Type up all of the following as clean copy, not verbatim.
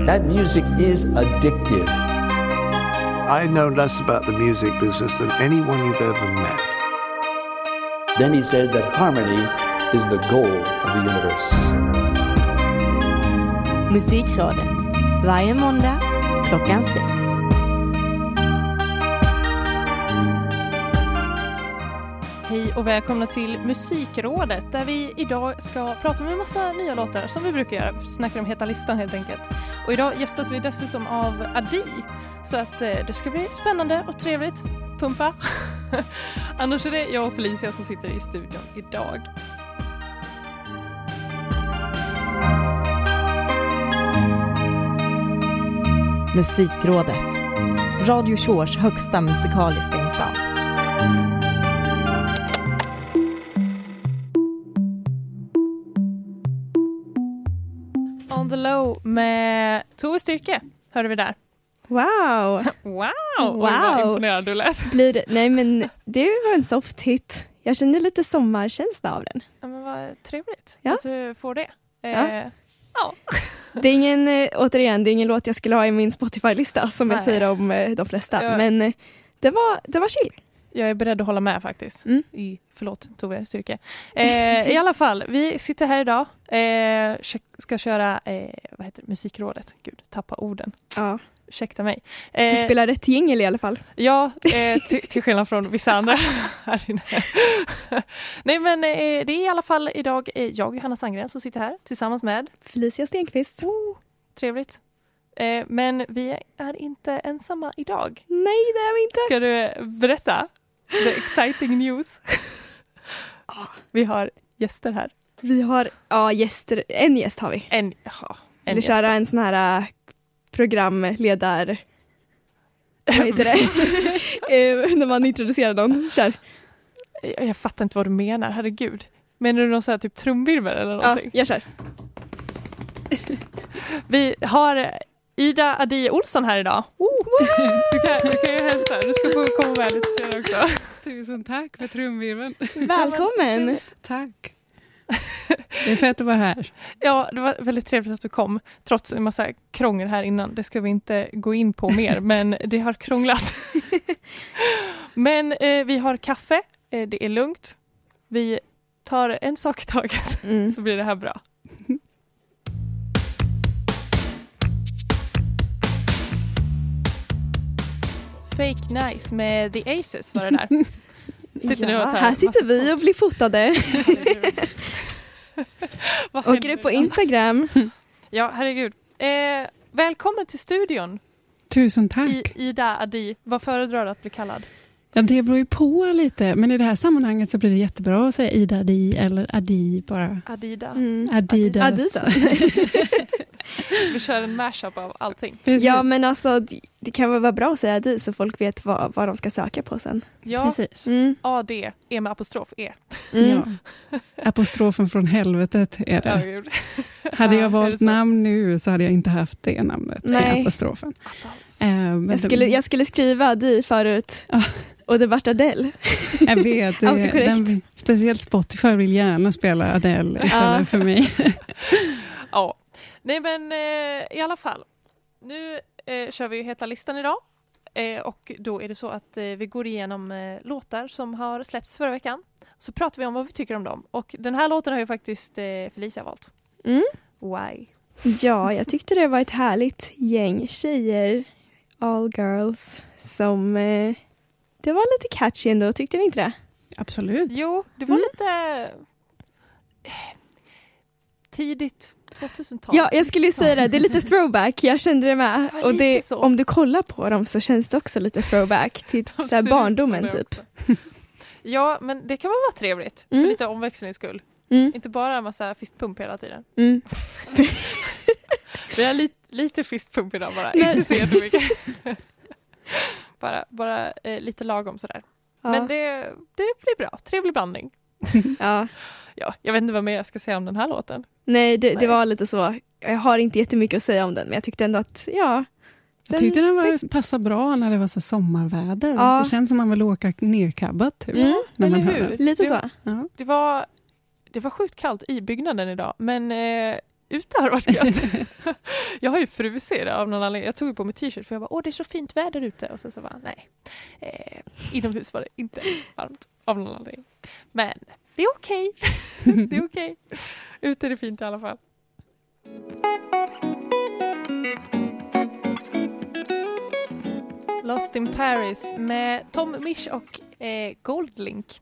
That music is addictive. I know less about the music business than anyone you've ever met. Then he says that harmony is the goal of the universe. Musikrådet. Varje måndag klockan 6. Hej och välkomna till Musikrådet där vi idag ska prata om en massa nya låtar som vi brukar göra. Snackar om heta listan helt enkelt. Och idag gästas vi dessutom av Adi. Så att det ska bli spännande och trevligt. Pumpa. Annars är det jag och Felicia som sitter i studion idag. Musikrådet. Radio Shores högsta musikaliska instans. On the Low med Tove Styrke hörde vi där. Wow! Wow! Vad imponerad du lät. Nej men det var en soft hit. Jag känner lite sommarkänsla av den. Ja, men vad trevligt Ja. att du får det. Ja. Ja. Det är ingen, återigen, det är ingen låt jag skulle ha i min Spotify-lista som jag Nej. säger om de flesta. Ja. Men det var chill. Jag är beredd att hålla med faktiskt. Mm. Förlåt, Tove Styrke. I alla fall, vi sitter här idag. Ska köra Musikrådet. Gud, tappa orden. Ja. Ursäkta mig. Du spelar rätt jingle i alla fall. Ja, till skillnad från vissa andra här inne. Nej, men det är i alla fall idag jag, Johanna Sandgren, som sitter här tillsammans med Felicia Stenqvist. trevligt. Men vi är inte ensamma idag. Nej, det är vi inte. Ska du berätta the exciting news? Vi har gäster här. Vi har gäster. En gäst har vi. En Vill du gäst. köra en sån här programledare... Vad heter det? När man introducerar någon. Kör. Jag fattar inte vad du menar, herregud. Menar du någon sån här typ trumvirvel eller någonting? Ja, jag kör. Vi har Ida Adi Olsson här idag. Du kan ju hälsa. Du ska få komma med lite senare också. Tusen tack för trumvirveln. Välkommen. Tack. Det är fett att vara här. Ja, det var väldigt trevligt att du kom. Trots en massa krångel här innan. Det ska vi inte gå in på mer. Men det har krånglat. Men vi har kaffe. Det är lugnt. Vi tar en sak i taget. Så blir det här bra. Fake Nice med The Aces var det där. Sitter Ja, här sitter vi och blir fotade. Åker det på Instagram? Ja, herregud. Välkommen till studion. Tusen tack. Ida Adi. Vad föredrar du att bli kallad? Ja, det beror ju på lite. Men i det här sammanhanget så blir det jättebra att säga Ida Adi eller Adi bara. Adida. Adidas. Vi kör en mashup av allting. Precis. Ja, men alltså det kan väl vara bra att säga Adi så folk vet vad de ska söka på sen. Ja, Precis. AD är med apostrof E. Ja. Apostrofen från helvetet är det. Herregud. Hade jag Är valt det så? namn nu så hade jag inte haft det namnet. Nej. Apostrofen. Men Jag skulle skriva Adi förut och det vart Adele. jag vet. Autokorrekt. Speciellt Spotify vill gärna spela Adele istället för mig. Ja. Nej, men i alla fall. Nu kör vi ju heta listan idag. Och då är det så att vi går igenom låtar som har släppts förra veckan. Så pratar vi om vad vi tycker om dem. Och den här låten har ju faktiskt Felicia valt. Why? Ja, jag tyckte det var ett härligt gäng tjejer, all girls, som det var lite catchy ändå, tyckte ni inte det? Absolut. Jo, det var lite tidigt 2000-tal. Ja, jag skulle ju säga det är lite throwback, jag kände det med. Ja, Och lite det, så. om du kollar på dem så känns det också lite throwback till De så här ser barndomen ut som det typ. också. Ja, men det kan vara trevligt. För lite omväxlings skull. Inte bara en massa fistpump hela tiden. Vi har lite fistpump idag bara. Inte så jättemycket. bara lite lagom sådär. Ja. Men det blir bra. Trevlig blandning. Ja. Ja, jag vet inte vad mer jag ska säga om den här låten. Nej, det var lite så. Jag har inte jättemycket att säga om den, men jag tyckte ändå att, ja. Jag tyckte den passade bra när det var så sommarväder. Ja. Det känns som man vill åka nerkabbat typ, när man eller hör hur? det. Lite Det- så. Ja. Det var sjukt kallt i byggnaden idag. Men ute har varit gött. Jag har ju frusit av någon anledning. Jag tog ju på mig t-shirt för jag bara, det är så fint väder ute. Och sen så bara, nej. Inomhus var det inte varmt av någon anledning. Men det är okej. Det är okej. Ute är det fint i alla fall. Lost in Paris med Tom Misch och Goldlink.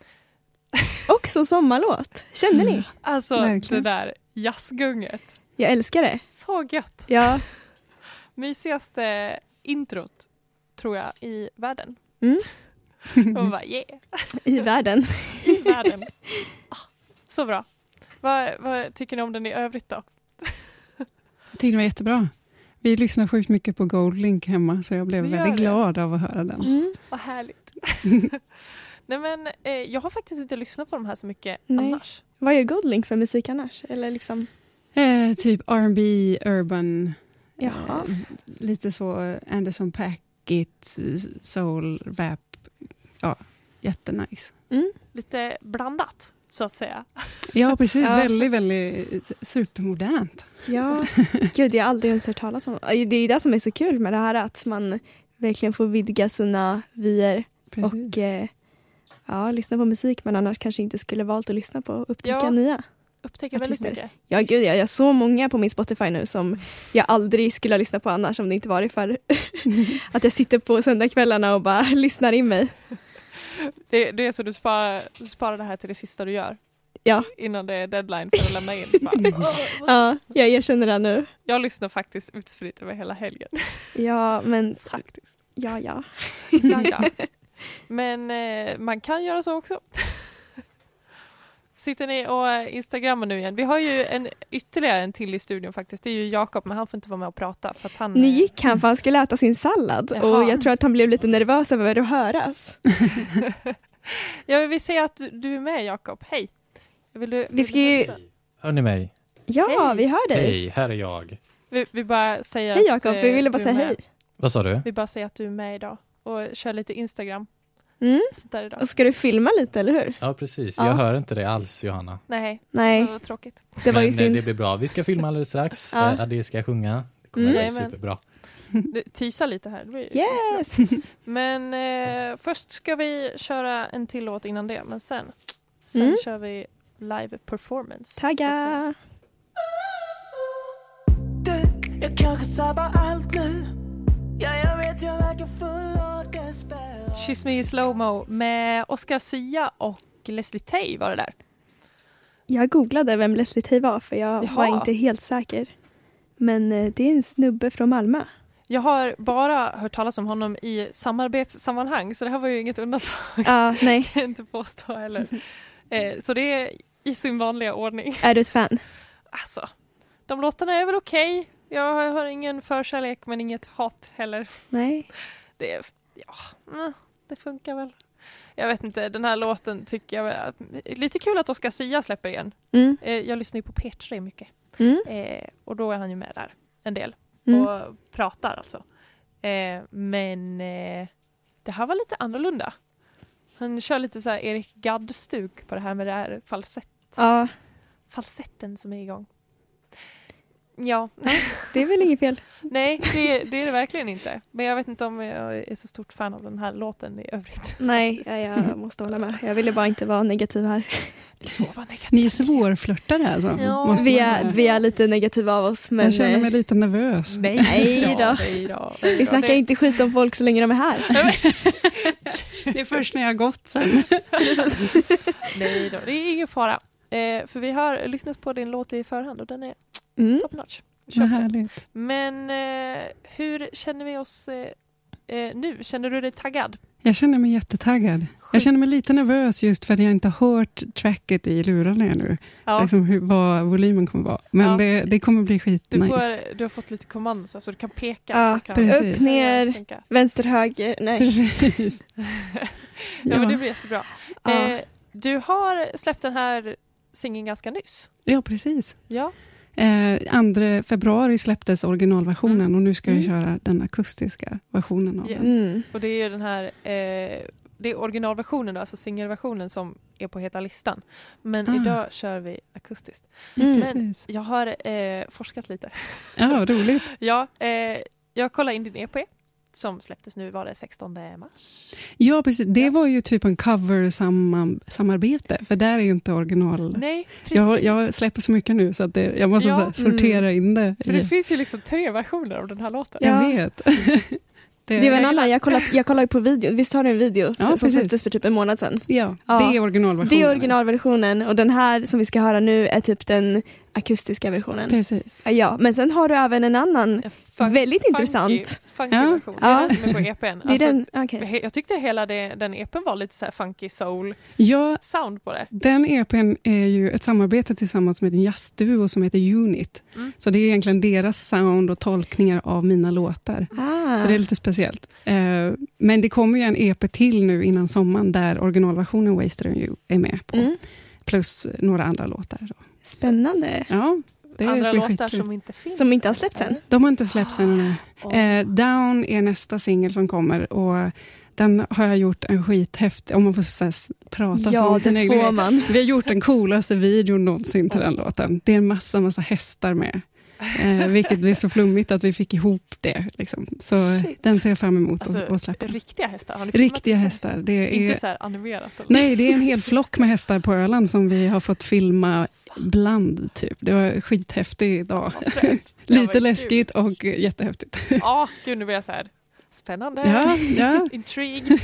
Också sommarlåt. Känner ni? Alltså Verkligen. det där jazzgunget. Jag älskar det. Så gött. Ja. Mysigaste introt tror jag i världen. Mm. Och bara I världen. i världen. Så bra. Vad tycker ni om den i övrigt då? Jag tycker det var jättebra. Vi lyssnar sjukt mycket på Goldlink hemma så jag blev Vi gör väldigt det. glad av att höra den. Mm. Vad härligt. Nej men jag har faktiskt inte lyssnat på de här så mycket Nej. annars. Vad gör Goldlink för musik annars? Eller liksom... Typ R&B, urban, Jaha. lite så Anderson .Paak, soul, rap. Ja, jättenice. Mm. Lite blandat så att säga. Ja, precis. Ja. Väldigt, väldigt supermodernt. Ja, gud jag har aldrig ens hört talas om. Det är ju det som är så kul med det här, att man verkligen får vidga sina vyer Precis. och lyssna på musik man annars kanske inte skulle valt att lyssna på och upptäcka Ja. nya. Upptäcker väldigt Artister. mycket. Ja, gud jag har så många på min Spotify nu som jag aldrig skulle ha lyssnat på annars om det inte varit för att jag sitter på söndagskvällarna och bara lyssnar in mig. Det är så du sparar det här till det sista du gör. Ja. Innan det är deadline för att lämna in. Bara, Ja, jag erkänner det nu. jag lyssnar faktiskt utspritt över hela helgen. Ja, men Faktiskt. ja. Ja. Men man kan göra så också. Sitter ni och instagrammar nu igen? Vi har ju ytterligare en till i studion faktiskt. Det är ju Jakob, men han får inte vara med och prata. För att han, Nu gick han för han skulle äta sin sallad. Jaha. Och jag tror att han blev lite nervös över att höras. Jag vill säga att du är med, Jakob. Hej. Vi ska ju... Hör ni mig? Ja, Hej. vi hör dig. Hej, här är jag. Vi bara säger Hej Jakob, att, vi ville bara du är säga med. hej. Vad sa du? Vi bara säger att du är med idag. Och kör lite Instagram. Mm. Sånt där idag. Och ska du filma lite, eller hur? Ja, precis. Ja. Jag hör inte det alls, Johanna. Nej, Nej, det var tråkigt. det var ju Men synd. det blir bra. Vi ska filma alldeles strax. Ja. Adi ska sjunga. Det kommer Mm. bli Jajamän. superbra. Du teasar lite här. Det blir Yes! jättebra. Men först ska vi köra en till låt innan det. Men sen kör vi live performance. så att säga. Tagga! Jag kanske sabbar allt nu. Ja, jag vet jag verkar full och desperat. Kiss Me Slowmo med Oscar Sia och Leslie Tay var det där. Jag googlade vem Leslie Tay var för jag Jaha. var inte helt säker. Men det är en snubbe från Malmö. Jag har bara hört talas om honom i samarbetssammanhang, så det här var ju inget undantag. Ja, nej. Kan jag inte påstå heller. Så det är i sin vanliga ordning. Är du ett fan? Alltså, de låtarna är väl okej. Jag har ingen förkärlek men inget hat heller. Nej. Det funkar väl. Jag vet inte, den här låten tycker jag väl lite kul att Oscar Sia släpper igen. Mm. Jag lyssnar ju på P3 mycket. Mm. Och då är han ju med där en del. Mm. Och pratar alltså. Men det här var lite annorlunda. Han kör lite så här Erik Gadd-stuk på det här med det här Ja, falsetten som är igång. Ja, det är väl inget fel. nej det är det verkligen inte. Men jag vet inte om jag är så stort fan av den här låten i övrigt. Nej, jag måste hålla med. Jag ville bara inte vara negativ här. Ni är svårflörtade alltså. Ja. Måste Vi man är, säga. vi är lite negativa av oss. Men Jag känner mig lite nervös. Nej då. Vi snackar inte skit om folk så länge de är här. Det är först när jag har gått sen. Nej då, det är ingen fara. För vi har lyssnat på din låt i förhand och den är Mm. top notch. Vad härligt. Men hur känner vi oss nu? Känner du dig taggad? Jag känner mig jättetaggad. Jag känner mig lite nervös just för att jag inte har hört tracket i lurarna nu. Ja. Liksom vad volymen kommer vara. Men Ja. det kommer bli skitnice. Du har fått lite kommando så du kan peka. Ja, så kan precis. upp, ner, tänka. vänster, höger. Nej. Precis. Ja, men det blir jättebra. Ja. Du har släppt den här singeln ganska nyss. Ja, precis. Ja. 2 februari släpptes originalversionen och nu ska jag köra den akustiska versionen av Yes. den. Mm. Och det är ju den här det är originalversionen då, alltså singelversionen som är på heta listan. Men idag kör vi akustiskt. Men jag har forskat lite. Ja, roligt. Ja, jag kollade in din EP som släpptes nu, var det 16 mars? Ja, precis. Det var ju typ en cover-samarbete, för där är ju inte original. Nej, precis. Jag släpper så mycket nu så att jag måste så här, sortera in det. För det finns ju liksom 3 versioner av den här låten. Jag vet. Det var en annan, jag kollade på video. Visst har du en video som släpptes för typ en månad sedan? Ja, det är originalversionen. Det är originalversionen och den här som vi ska höra nu är typ den akustiska versionen. Precis. Ja, men sen har du även en annan väldigt intressant. Funky version. Det är den som är på EPn. Det är den, okay. Jag tyckte hela den EPn var lite så här funky soul sound på det. Den EPn är ju ett samarbete tillsammans med en jazzduo som heter Unit. Så det är egentligen deras sound och tolkningar av mina låtar. Så det är lite speciellt. Men det kommer ju en EP till nu innan sommaren där originalversionen Wasted on You är med på. Plus några andra låtar. Då. Spännande. Ja, det är andra låtar som inte finns. Som inte har släppts än. De har inte släppts än. Down är nästa singel som kommer och den har jag gjort en skithäftig, om man får prata så. Ja, det får man. Vi har gjort den coolaste videon någonsin till den låten. Det är en massa hästar med. Vilket blir så flummigt att vi fick ihop det. Liksom. Så den ser jag fram emot att släppa. Riktiga hästar? Har ni riktiga hästar. Det är, inte så här animerat? Eller? Nej, det är en hel flock med hästar på Öland som vi har fått filma bland. Typ. Det var en skithäftig dag. Lite läskigt och jättehäftigt. Ja, gud, nu blir jag så här spännande. Ja. Intrigue.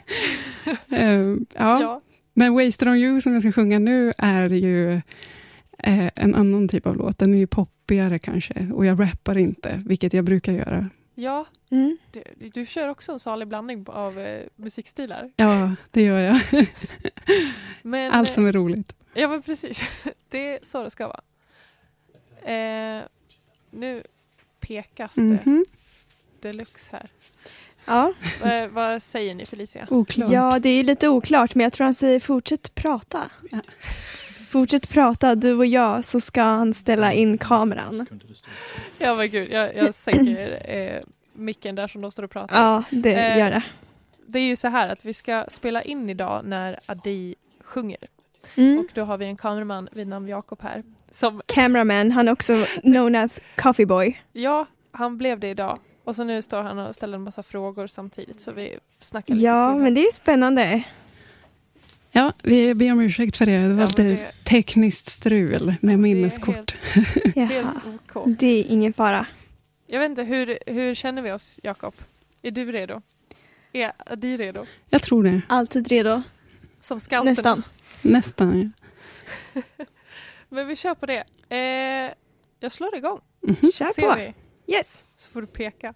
Ja. Men Wasted on You som jag ska sjunga nu är ju en annan typ av låt. Den är ju poppigare kanske. Och jag rappar inte, vilket jag brukar göra. Ja, du kör också en salig blandning av musikstilar. Ja, det gör jag. Men, allt som är roligt. Ja, men precis. Det är så det ska vara. Nu pekas det deluxe här. Ja. Vad säger ni, Felicia? Oklart. Ja, det är lite oklart, men jag tror han säger fortsätt prata. Ja. Fortsätt prata, du och jag, så ska han ställa in kameran. Ja, men gud, jag sänker micken där som de står och pratar. Ja, det gör det. Det är ju så här att vi ska spela in idag när Adi sjunger. Och då har vi en kameraman vid namn Jakob här. Cameraman, han är också known as Coffee Boy. Ja, han blev det idag. Och så nu står han och ställer en massa frågor samtidigt, så vi snackar lite. Ja, men det är spännande. Ja, vi ber om ursäkt för det. Det var lite tekniskt strul med minneskort. Helt OK. Det är ingen fara. Jag vet inte, hur känner vi oss, Jakob? Är du redo? Är Adi redo? Jag tror det. Alltid redo. Som scouten. Nästan, ja. Men vi kör på det. Jag slår igång. Kör på. Vi. Yes. Så får du peka.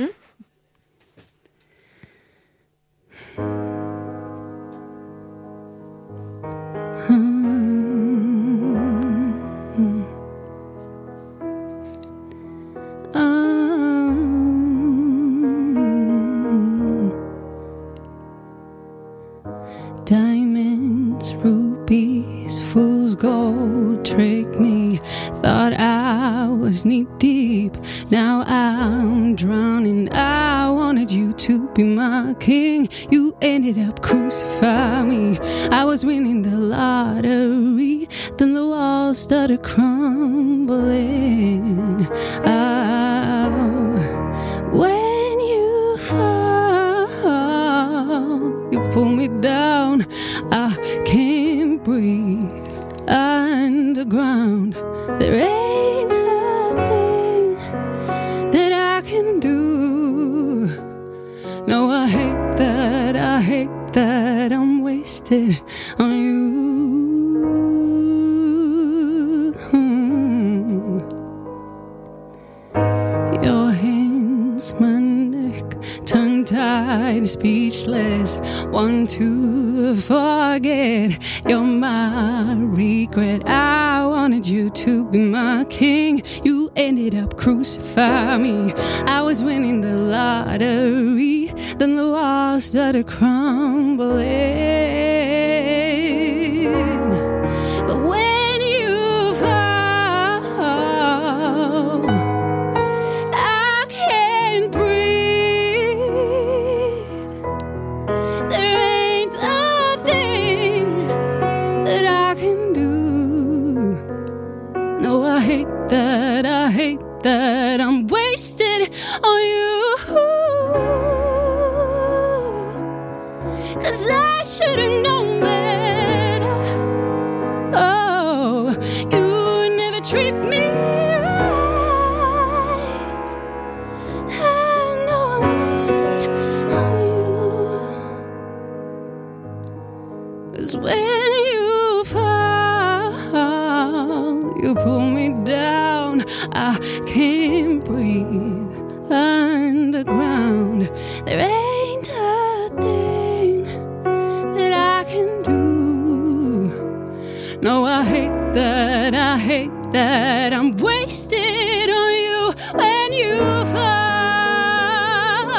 Diamonds, rubies, fool's gold tricked me. Thought I was knee deep. Now I'm drowning. I wanted you to be my king. You ended up crucifying me. I was winning the lottery. Then the walls started crumbling. When you fall, you pull me down. I can't breathe underground. There ain't a thing that I can do. No, I hate that I'm wasted on you. Your hands, my neck, tongue-tied, speechless, one to forget. You're my regret. I wanted you to be my king. You ended up crucifying me. I was winning the lottery. Then the walls started crumbling. But when you fall, I can't breathe. There ain't that I'm wasted on you. 'Cause I should've known better. Oh, you never treat me right. I know I'm wasted on you. 'Cause when you fall, you pull me down. I can't breathe underground. There ain't a thing that I can do. No, I hate that I'm wasted on you when you fall.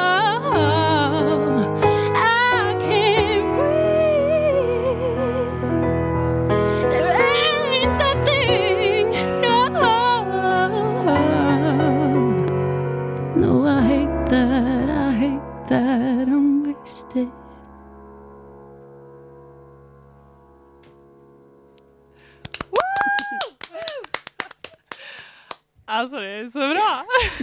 I can't breathe. There ain't a thing, no. No, I hate that I'm wasted. Alltså det är så bra.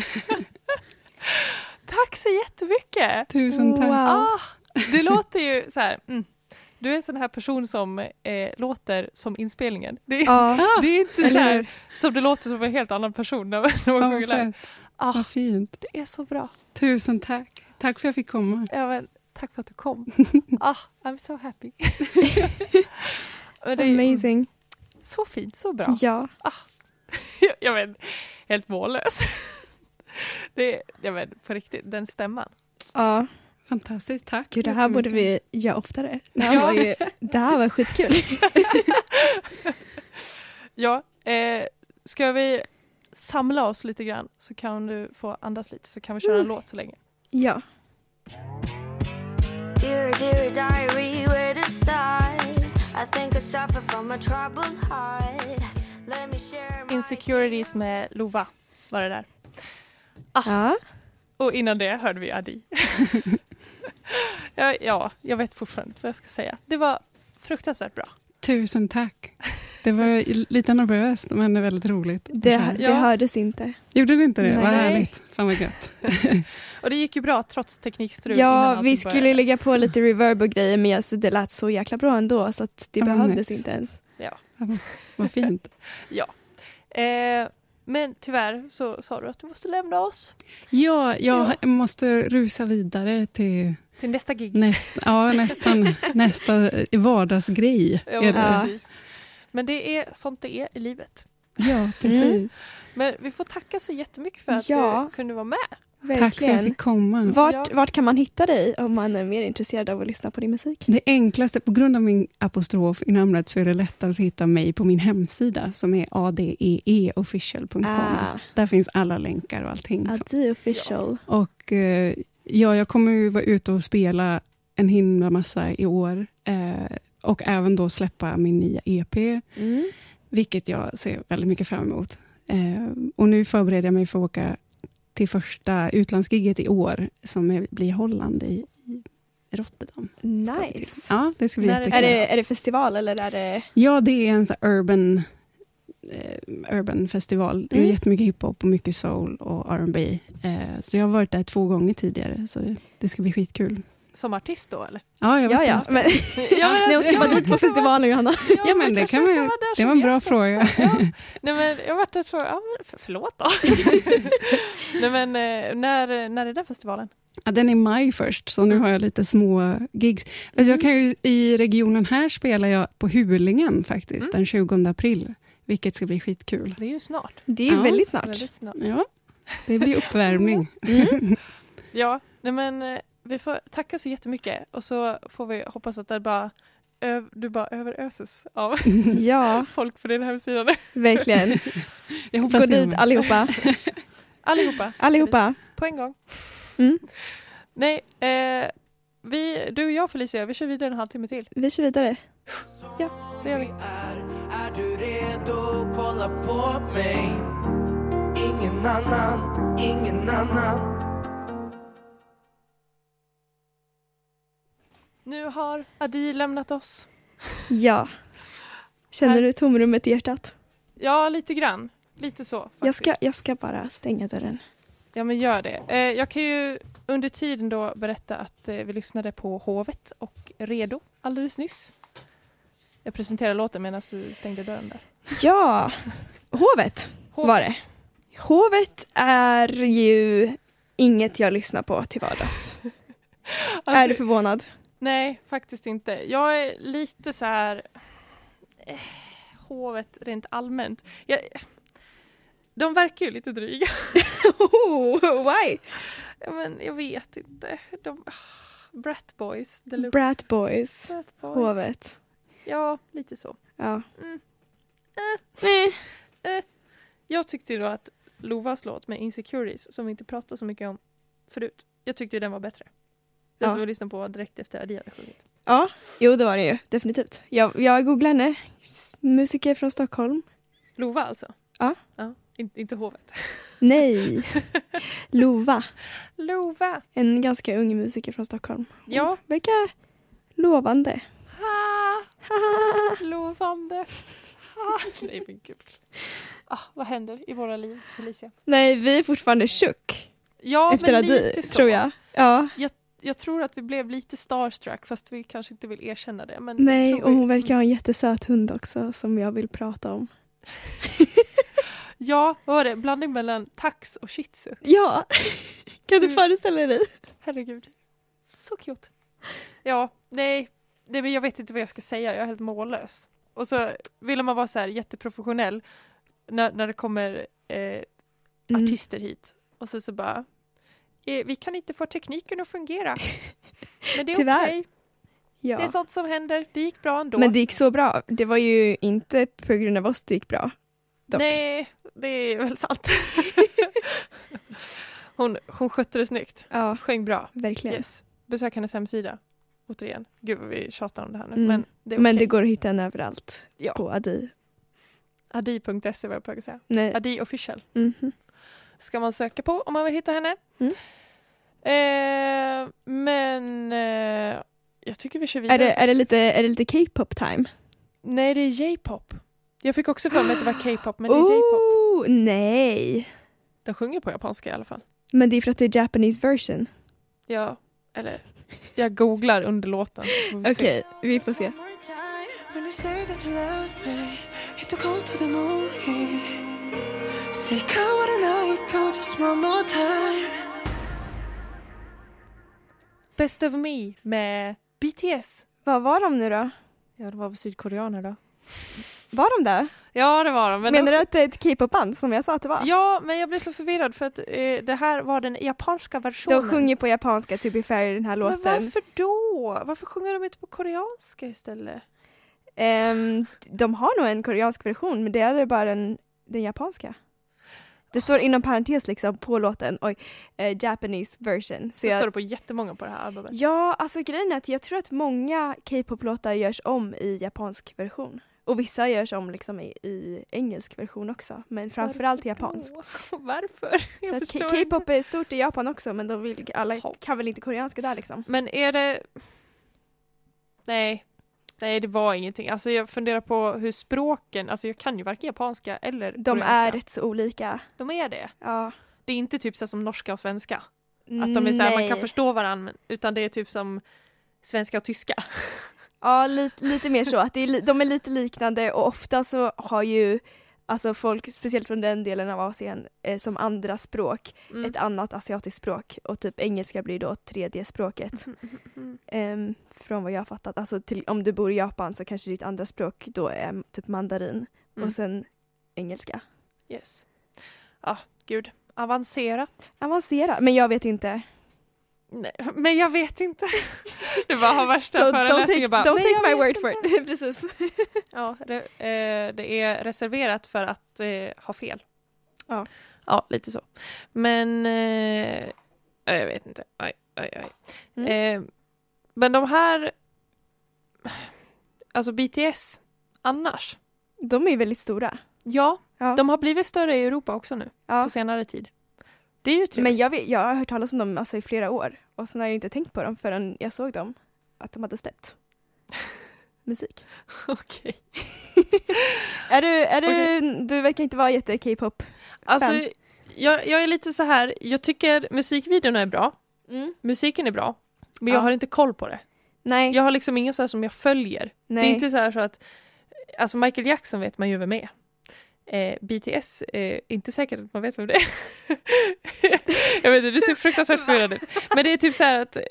Tack så jättemycket. Tusen tack. Wow. Det låter ju så här. Du är en sån här person som låter som inspelningen. Det är inte så här som det låter som en helt annan person när man sjunger live. Vad fint. Det är så bra. Tusen tack. Tack för att jag fick komma. Ja, men, tack för att du kom. I'm so happy. Men det är amazing. Så fint, så bra. Ja. Jag vet, helt mållös. Jag vet, på riktigt, den stämman. Ja. Fantastiskt, tack. Gud, det här borde vi göra oftare. Det här var skitkul. Ja, ska vi samla oss lite grann så kan du få andas lite så kan vi köra en låt så länge. Ja. Dear, dear diary, where to start? I think I suffer from a troubled heart. Let me share my Insecurities med Lova var det där. Ja. Och innan det hörde vi Adi. Ja, jag vet fortfarande vad jag ska säga. Det var fruktansvärt bra. Tusen tack. Det var lite nervöst men det är väldigt roligt. Det hördes inte. Gjorde det inte det? Nej. Vad härligt. Fan vad gött. Och det gick ju bra trots teknikstrul. Ja, vi skulle lägga på lite reverb och grejer men alltså, det lät så jäkla bra ändå så att det behövdes inte ens. Ja. Vad fint. Ja. Men tyvärr så sa du att du måste lämna oss. Ja, jag måste rusa vidare till nästa gig. Nästan nästa vardagsgrej. Ja, precis. Men det är sånt det är i livet. Ja, precis. Men vi får tacka så jättemycket för att du kunde vara med. Verkligen. Tack för att jag fick komma. Vart kan man hitta dig om man är mer intresserad av att lyssna på din musik? Det enklaste, på grund av min apostrof i namnet så är det lättast att hitta mig på min hemsida som är adeeofficial.com. Där finns alla länkar och allting. Adeofficial. Ja. Och jag kommer ju vara ute och spela en himla massa i år. Och även då släppa min nya EP. Vilket jag ser väldigt mycket fram emot. Och nu förbereder jag mig för att åka till första utlandsgiget i år som blir i Holland i Rotterdam. Nice. Ja, det ska bli jättekul. Är det festival eller är det... Ja, det är en så urban festival. Det är jättemycket hiphop och mycket soul och R&B. Så jag har varit där 2 gånger tidigare så det ska bli skitkul. Som artist då eller? Ja, jag vet inte. Men jag ska vara dit på festivalen, Johanna. Ja, men det kan man. Det var en bra fråga. Ja. Nej, men jag har varit där förlåt då. Nej, men när är den festivalen? Ja, den är maj först, så nu har jag lite små gigs. Jag kan ju, i regionen här spelar jag på Hulingen faktiskt, den 20 april. Vilket ska bli skitkul. Det är ju snart. Det är väldigt snart. Ja, det blir uppvärmning. Ja, nej men... Vi får tacka så jättemycket och så får vi hoppas att det du bara överöses av folk på din hemsida. Verkligen. Gå dit allihopa. Allihopa. På en gång. Nej, du och jag Felicia, vi kör vidare en halvtimme till. Vi kör vidare. Ja, det gör vi. Är du redo? Kolla på mig. Ingen annan. Nu har Adi lämnat oss. Ja. Känner du tomrummet i hjärtat? Ja, lite grann. lite så. Faktiskt. Jag ska bara stänga dörren. Ja, men gör det. Jag kan ju under tiden då berätta att vi lyssnade på Hovet och Redo alldeles nyss. Jag presenterar låten medan du stängde dörren där. Ja, Hovet var det. Hovet är ju inget jag lyssnar på till vardags. Alltså, är du förvånad? Nej, faktiskt inte. Jag är lite så här... Hovet rent allmänt. De verkar ju lite dryga. Why? Ja, men jag vet inte. Brat Boys Deluxe. Brat Boys. Hovet. Ja, lite så. Ja. Jag tyckte ju då att Lovas låt med Insecurities, som vi inte pratade så mycket om förut, jag tyckte ju den var bättre. Den som vi lyssnade på direkt efter Adi hade sjungit. Ja, jo det var det ju. Definitivt. Jag googlade henne. Musiker från Stockholm. Lova alltså? Ja. Inte Hovet. Nej. Lova. En ganska ung musiker från Stockholm. Ja. Verkar lovande. Lovande. Nej, men gud. Vad händer i våra liv, Felicia? Nej, vi är fortfarande tjock. Ja, efter men Adi, lite så. tror jag. Ja. Jag tror att vi blev lite starstruck, fast vi kanske inte vill erkänna det. Men nej, och hon verkar ha en jättesöt hund också som jag vill prata om. Ja, vad var det? Blandning mellan tax och shih tzu. Ja, kan du föreställa dig? Herregud. Så cute. Ja, nej, men jag vet inte vad jag ska säga. Jag är helt mållös. Och så vill man vara så här jätteprofessionell när det kommer artister hit. Och så bara, vi kan inte få tekniken att fungera. Men det är okej. Ja. Det är sånt som händer. Det gick bra ändå. Men det gick så bra. Det var ju inte på grund av oss det gick bra. Dock. Nej, det är väl sant. hon skötte det snyggt. Ja, sjöng bra. Verkligen. Yes. Besök hennes hemsida. Återigen. Gud vad vi tjatar om det här nu. Men det är okay. Men det går att hitta henne överallt. Ja. På Adi. Adi.se var jag på att säga. Nej. Adi official. Mm-hmm. Ska man söka på om man vill hitta henne. Men jag tycker vi kör vidare. Är det lite K-pop time? Nej, det är J-pop. Jag fick också för mig att det var K-pop, men det är J-pop. Nej. De sjunger på japanska i alla fall. Men det är för att det är Japanese version. Ja, eller jag googlar under låten. Okej, vi får se. Best of Me med BTS. Vad var de nu då? Ja, det var sydkoreaner då. Var de där? Ja, det var de. Men menar du att det är ett K-pop-band som jag sa att det var? Ja, men jag blev så förvirrad för att det här var den japanska versionen. De sjunger på japanska, to be fair, i den här låten. Men varför då? Varför sjunger de inte på koreanska istället? De har nog en koreansk version, men det är bara den japanska. Det står inom parentes liksom på låten, Japanese version. Så står det på jättemånga på det här albumet. Ja, alltså grejen är att jag tror att många K-pop-låtar görs om i japansk version. Och vissa görs om liksom i engelsk version också. Men framförallt japansk. Varför? För att K-pop är stort i Japan också, men alla kan väl inte koreanska där liksom. Men är det... Nej, det var ingenting. Alltså jag funderar på hur språken... Alltså jag kan ju varken japanska eller koreanska. De är rätt så olika. De är det? Ja. Det är inte typ så som norska och svenska. Att de är så här, man kan förstå varandra, utan det är typ som svenska och tyska. Ja, lite mer så. Att de är lite liknande, och ofta så har ju alltså folk, speciellt från den delen av Asien, som andra språk, ett annat asiatiskt språk. Och typ engelska blir då tredje språket. Från vad jag har fattat. Alltså om du bor i Japan så kanske ditt andra språk då är typ mandarin. Och sen engelska. Yes. Ja, gud. Avancerat, men jag vet inte. Nej, men jag vet inte. Du bara har värsta föreläsningen. Don't take my word for it. Precis. Ja, det är reserverat för att ha fel. Ja, lite så. Men jag vet inte. Men de här, alltså BTS annars, de är väldigt stora. Ja, de har blivit större i Europa också nu på senare tid. Det är ju trevligt. Men jag har hört talas om dem alltså i flera år. Och sen har jag inte tänkt på dem förrän jag såg dem. Att de hade släppt. musik. Okej. Du verkar inte vara jätte K-pop. Alltså, jag är lite så här, jag tycker musikvideorna är bra. Musiken är bra. Men jag har inte koll på det. Nej. Jag har liksom ingen så här som jag följer. Nej. Det är inte så här så att, alltså Michael Jackson vet man ju vem är. BTS är inte säkert att man vet vem det är. Jag vet inte, det ser fruktansvärt förvirrande ut. Men det är typ så här att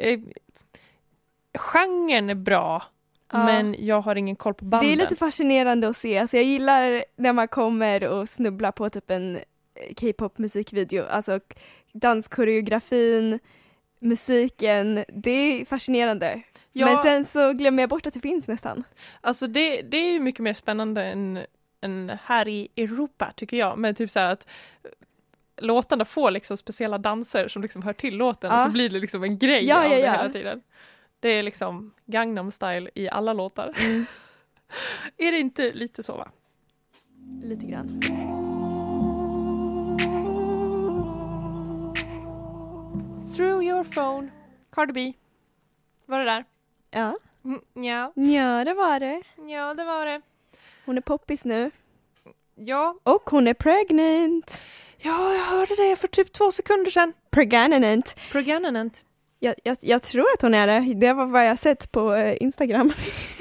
genren är bra, men jag har ingen koll på banden. Det är lite fascinerande att se. Alltså jag gillar när man kommer och snubblar på typ en K-pop musikvideo. Alltså danskoreografin, musiken, det är fascinerande. Ja. Men sen så glömmer jag bort att det finns nästan. Alltså det är ju mycket mer spännande än här i Europa tycker jag. Men typ så här att låtarna får liksom speciella danser som liksom hör till låten och så blir det liksom en grej av det hela tiden. Det är liksom Gangnam Style i alla låtar. Är det inte lite så, va? Lite grann. Through your phone. Cardi B. Var det där? Ja. Ja. Ja, det var det. Ja, det var det. Hon är poppis nu. Ja. Och hon är pregnant. Ja, jag hörde det för typ 2 sekunder sedan. Pregnant. Pregnant. Jag tror att hon är det. Det var vad jag sett på Instagram.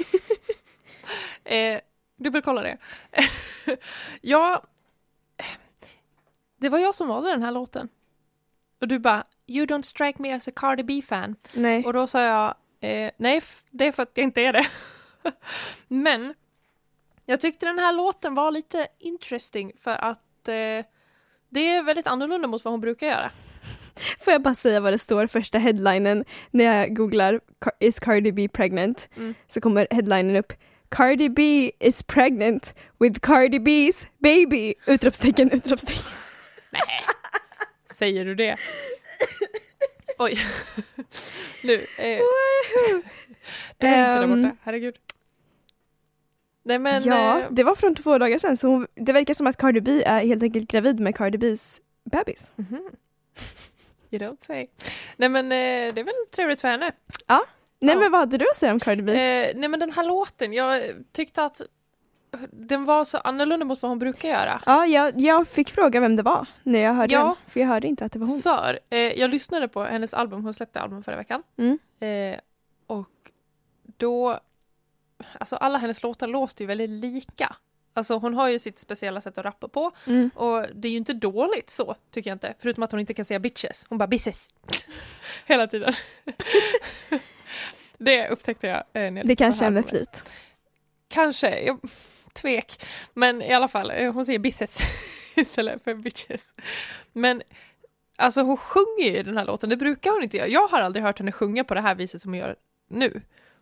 Dubbelkolla det. Ja, det var jag som valde den här låten. Och du bara, you don't strike me as a Cardi B-fan. Nej. Och då sa jag, nej, det är för att jag inte är det. Men jag tyckte den här låten var lite interesting för att det är väldigt annorlunda mot vad hon brukar göra. Får jag bara säga vad det står första headlinen när jag googlar is Cardi B pregnant? Så kommer headlinen upp. Cardi B is pregnant with Cardi B's baby! Utropstecken. Nej, säger du det? Oj. Nu. Det är inte där borta, herregud. Nej, men, ja, det var från 2 dagar sedan. Så det verkar som att Cardi B är helt enkelt gravid med Cardi B's bebis. You don't say. Nej, men det är väl trevligt för henne. Ja. Nej, men vad hade du att säga om Cardi B? Nej, men den här låten, jag tyckte att den var så annorlunda mot vad hon brukar göra. Ja, jag fick fråga vem det var när jag hörde den. För jag hörde inte att det var hon. För jag lyssnade på hennes album, hon släppte album förra veckan. Och då, alltså alla hennes låtar låter ju väldigt lika. Alltså hon har ju sitt speciella sätt att rappa på. Och det är ju inte dåligt så, tycker jag inte. Förutom att hon inte kan säga bitches. Hon bara bitches. Hela tiden. Det upptäckte jag. Det kanske är med flit. Kanske, jag tvek. Men i alla fall, hon säger bitches istället för bitches. Men alltså hon sjunger ju i den här låten. Det brukar hon inte göra. Jag har aldrig hört henne sjunga på det här viset som hon gör nu.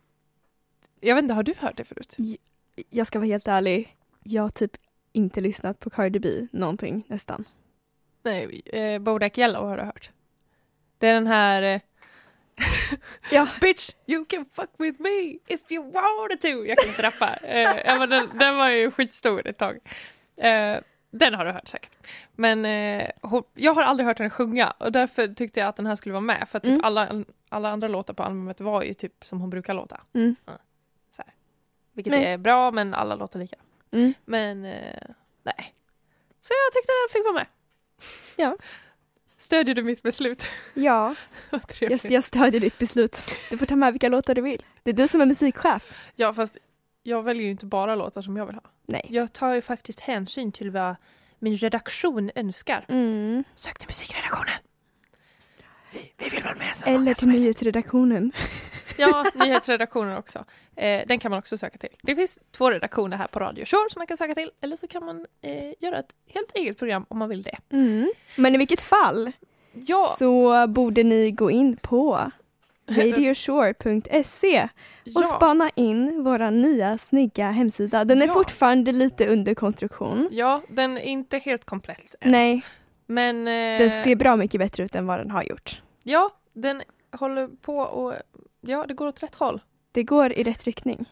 Jag vet inte, har du hört det förut? Jag ska vara helt ärlig. Jag har typ inte lyssnat på Cardi B någonting nästan. Nej, Bodak Yellow har du hört. Det är den här ja. Bitch, you can fuck with me if you wanted to. Jag kan inte rappa. Den var ju skitstor ett tag. Den har du hört säkert. Men jag har aldrig hört henne sjunga. Och därför tyckte jag att den här skulle vara med. För typ alla andra låtar på albumet var ju typ som hon brukar låta. Så här. Vilket är bra, men alla låter lika. Men nej. Så jag tyckte den fick vara med. Ja. Stödjer du mitt beslut? Ja, jag stödjer ditt beslut. Du får ta med vilka låtar du vill. Det är du som är musikchef. Ja, fast jag väljer ju inte bara låtar som jag vill ha. Nej. Jag tar ju faktiskt hänsyn till vad min redaktion önskar. Sök till musikredaktionen. Vi vill vara med. Eller till nyhetsredaktionen. Ja, nyhetsredaktionen också. Den kan man också söka till. Det finns 2 redaktioner här på Radio Shore som man kan söka till. Eller så kan man göra ett helt eget program om man vill det. Men i vilket fall så borde ni gå in på radioshore.se och spana in våra nya snygga hemsida. Den är fortfarande lite under konstruktion. Ja, den är inte helt komplett än. Nej, men den ser bra mycket bättre ut än vad den har gjort. Ja, den håller på och det går åt rätt håll. Det går i rätt riktning.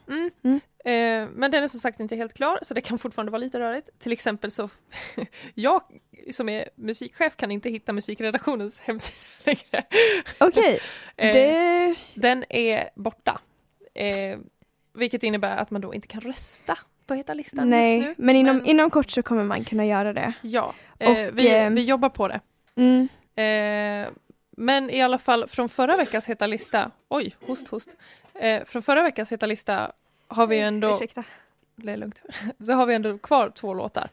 Men den är som sagt inte helt klar, så det kan fortfarande vara lite rörigt. Till exempel så jag som är musikchef kan inte hitta musikredaktionens hemsida längre. Okej. Den är borta. Vilket innebär att man då inte kan rösta på Heta listan Nej, just nu. men inom kort så kommer man kunna göra det. Ja, Och, vi jobbar på det. Mm. Men i alla fall från förra veckans Heta lista, host. Från förra veckans Heta lista har vi ändå... Ursäkta. Det är lugnt. Så har vi ändå kvar 2 låtar.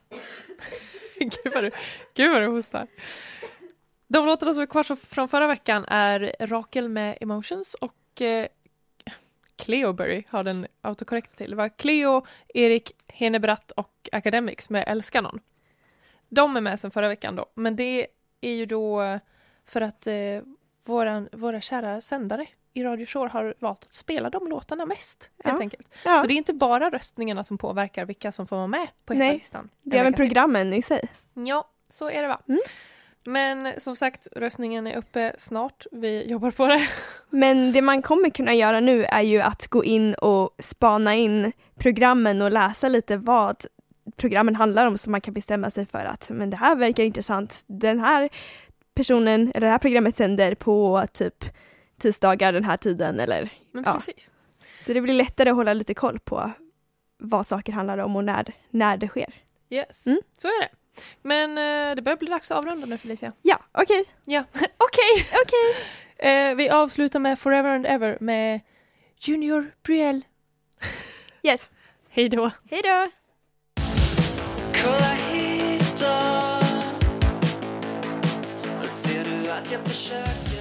Gud vad du hostar. De låtarna som är kvar från förra veckan är Rakel med Emotions och Cleoberry har den autokorrekt till. Det var Cleo, Erik, Henebratt och Academics med Älskar någon. De är med sen förra veckan då. Men det är ju då för att våra kära sändare i Radio Shore har valt att spela de låtarna mest, helt enkelt. Ja. Så det är inte bara röstningarna som påverkar vilka som får vara med på Heta listan. Det är även programmen i sig. Ja, så är det va. Men som sagt, röstningen är uppe snart. Vi jobbar på det. Men det man kommer kunna göra nu är ju att gå in och spana in programmen och läsa lite vad programmen handlar om, så man kan bestämma sig för att men det här verkar intressant. Den här personen eller det här programmet sänder på typ tisdagar den här tiden eller Precis. Så det blir lättare att hålla lite koll på vad saker handlar om och när det sker. Yes, så är det. Men det börjar bli dags att avrunda nu, Felicia. Ja, okej. Ja, okej. Vi avslutar med Forever and Ever med Junior Brielle. Yes. Hej då. Hej då. Kolla hit då. Och ser du att jag försöker